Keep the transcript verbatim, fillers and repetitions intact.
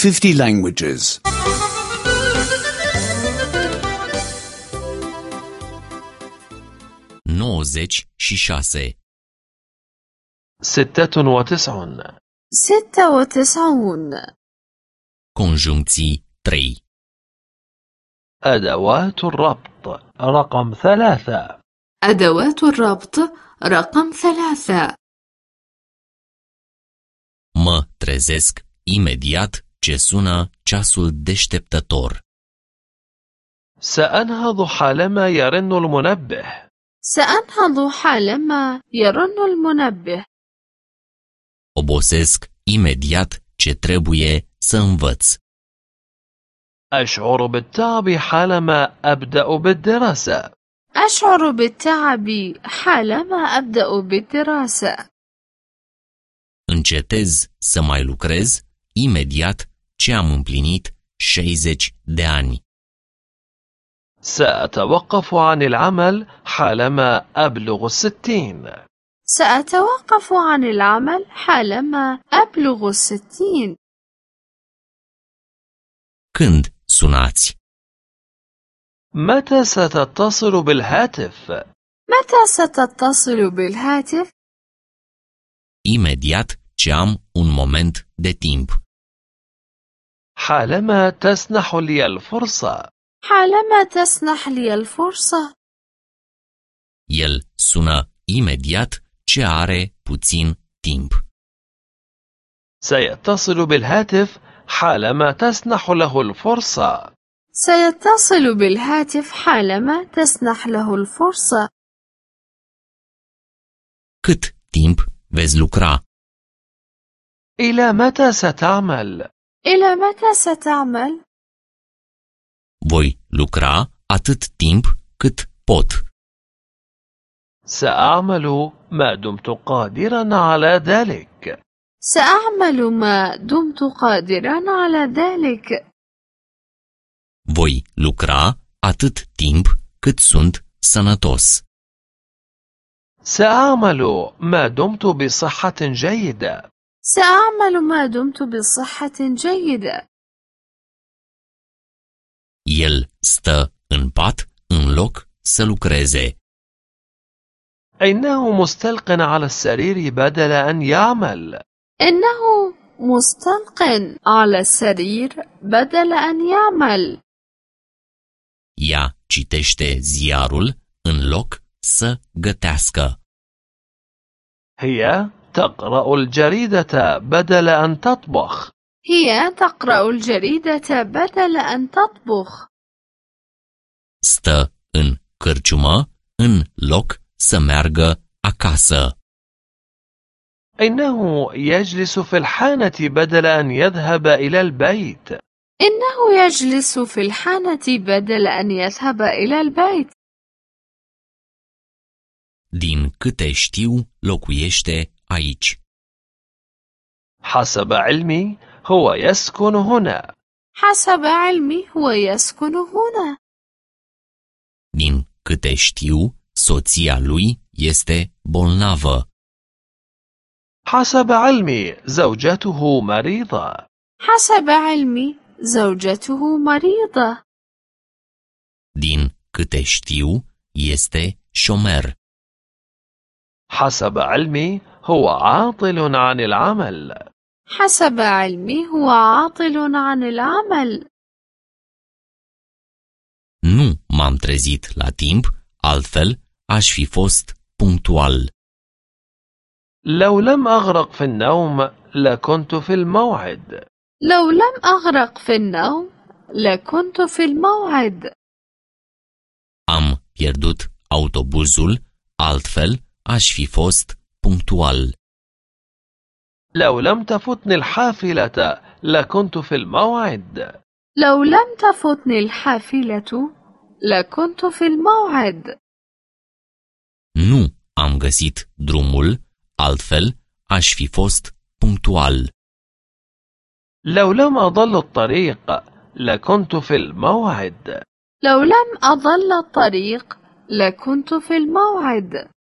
fifty languages. nouăzeci și șase. ستة وتسعون. ستة وتسعون. Conjuncții trei. أدوات الربط رقم ثلاثة. أدوات الربط رقم ثلاثة. Mă trezesc imediat ce sună ceasul deșteptător. سأنهض حالما يرن المنبه. سأنهض حالما يرن المنبه. Obosesc imediat ce trebuie să învăț. أشعر بالتعب حالما أبدأ بالدراسة. أشعر بالتعب حالما أبدأ بالدراسة. Încetez să mai lucrez imediat ce am împlinit șaizeci de ani. سأتوقف عن العمل حالما أبلغ الستين. سأتوقف عن العمل حالما أبلغ الستين. Când sunați? متى ستتصل بالهاتف؟ متى ستتصل بالهاتف؟ Imediat ce am un moment de timp. حالما تسنح لي الفرصة. حالما تسنح لي الفرصة. El sună imediat ce are puțin timp. سيتصل بالهاتف حالما تسنح له الفرصة. سيتصل بالهاتف حالما تسنح له الفرصة. Cât timp veți lucra? إلى متى ستعمل؟ إلى متى ستعمل؟ Voi lucra atât timp cât pot. سأعمل ما دمت قادرا على ذلك. سأعمل ما دمت قادرا على ذلك. Voi lucra atât timp cât sunt sănătos. سأعمل ما دمت بصحة جيدة. سأعمل ما دمت بصحة جيدة. El stă în pat în loc să lucreze. إنه مستلق على السرير بدل أن يعمل. إنه مستلق على السرير بدل أن يعمل. Ea citește ziarul în loc să gătească. هي تقرأ الجريدة بدل أن تطبخ. هي تقرأ الجريدة بدل أن تطبخ. Stă în cârciumă în loc să meargă acasă. إنه يجلس في الحانة بدل أن يذهب إلى البيت. إنه يجلس في الحانة بدل أن يذهب إلى البيت. Din câte știu, locuiește aici. حسب علمي هو يسكن هنا. حسب علمي هو يسكن هنا. Din câte știu, soția lui este bolnavă. حسب علمي زوجته مريضة. حسب علمي زوجته مريضة. Din câte știu, este șomer. حسب علمي هو عاطل عن العمل. حسب علمي هو عاطل عن العمل. Nu m-am trezit la timp, altfel aș fi fost punctual. لو لم أغرق في النوم لكنت في الموعد. لو لم أغرق في النوم لكنت في الموعد. Am pierdut autobuzul, altfel aș fi fost punctual. لو لم تفتني الحافلة لكنت في الموعد. لو لم تفتني الحافلة لكنت في الموعد. Nu am găsit drumul, altfel aș fi fost punctual. لو لم أضل الطريق لكنت في الموعد. لو لم أضل الطريق لكنت في الموعد.